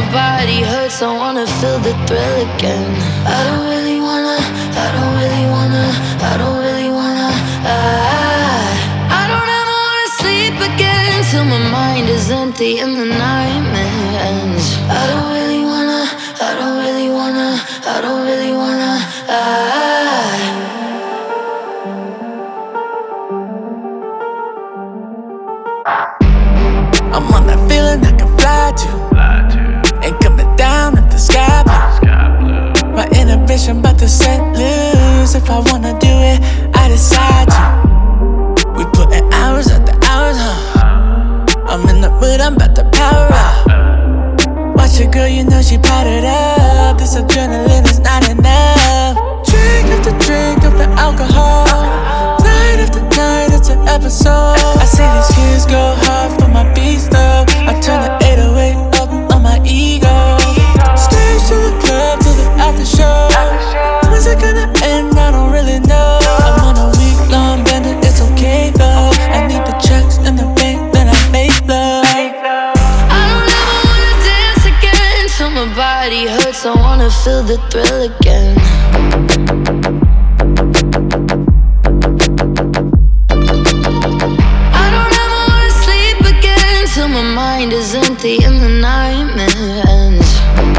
body hurts, I wanna feel the thrill again. I don't really wanna, I don't really wanna, I don't really wanna. I don't ever wanna sleep again till my mind is empty and the nightmare ends. I don't really wanna, I don't really wanna, I don't really wanna. I'm on that feeling I can fly to. Ain't coming down if the sky blue. My inhibition about to set loose. If I wanna do it, I decide to. We putting hours after hours, I'm in the mood, I'm about to power up. Watch your girl, you know she powdered up. This adrenaline is not enough. Drink after drink of the alcohol. Night after night, it's an episode. I see these kids go hard for my beats though. I turn the 808 up on my ego. Stage to the club, to the after show. When's it gonna end? I don't really know. I'm on a week-long bender, it's okay though. I need the checks in the bank, then I make love. I don't ever wanna dance again till my body hurts, I wanna feel the thrill again. My mind is empty and the nightmare ends.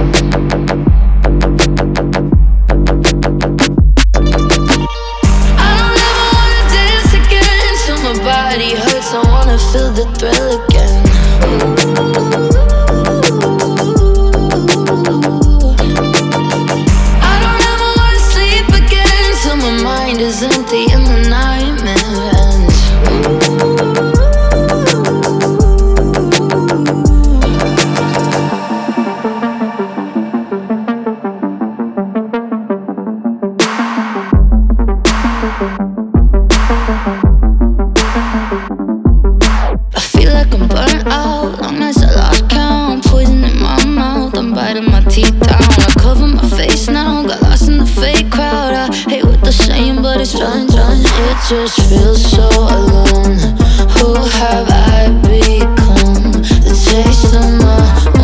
I don't ever wanna dance again till my body hurts, I wanna feel the thrill again. I don't ever wanna sleep again till my mind is empty and the nightmare ends. I feel like I'm burnt out, long nights I lost count. Poison in my mouth, I'm biting my teeth down. I cover my face now, got lost in the fake crowd. I hate what they're saying, but it's done. It just feels so alone. Who have I become? The taste of my